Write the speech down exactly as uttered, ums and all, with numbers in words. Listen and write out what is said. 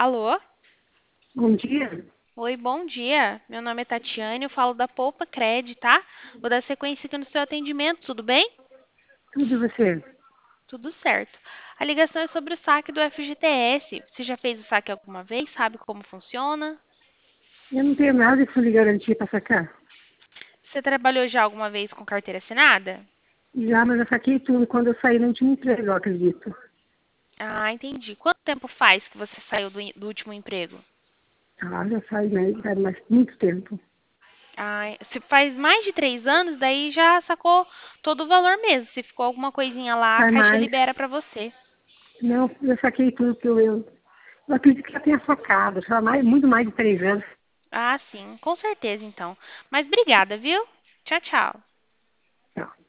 Alô? Bom dia, Oi, bom dia. Meu nome é Tatiane, eu falo da Poupa Cred, tá? Vou dar sequência aqui no seu atendimento, tudo bem? tudo e você? Tudo certo. A ligação é sobre o saque do F G T S. Você já fez o saque alguma vez? Sabe como funciona? Eu não tenho nada de fundo de garantia para sacar. Você trabalhou já alguma vez com carteira assinada? Já, mas eu saquei tudo quando eu saí no último emprego, eu acredito. Ah, entendi. Quanto tempo faz que você saiu do, do último emprego? Ah, já saí, né? Já faz mais muito tempo. Ah, se faz mais de três anos, daí já sacou todo o valor mesmo. Se ficou alguma coisinha lá, a Faz Caixa mais. libera pra você. Não, eu saquei tudo que eu, eu, eu acredito que já tenha sacado. Já mais, muito mais de três anos. Ah, sim, com certeza então. Mas obrigada, viu? Tchau, tchau. Não.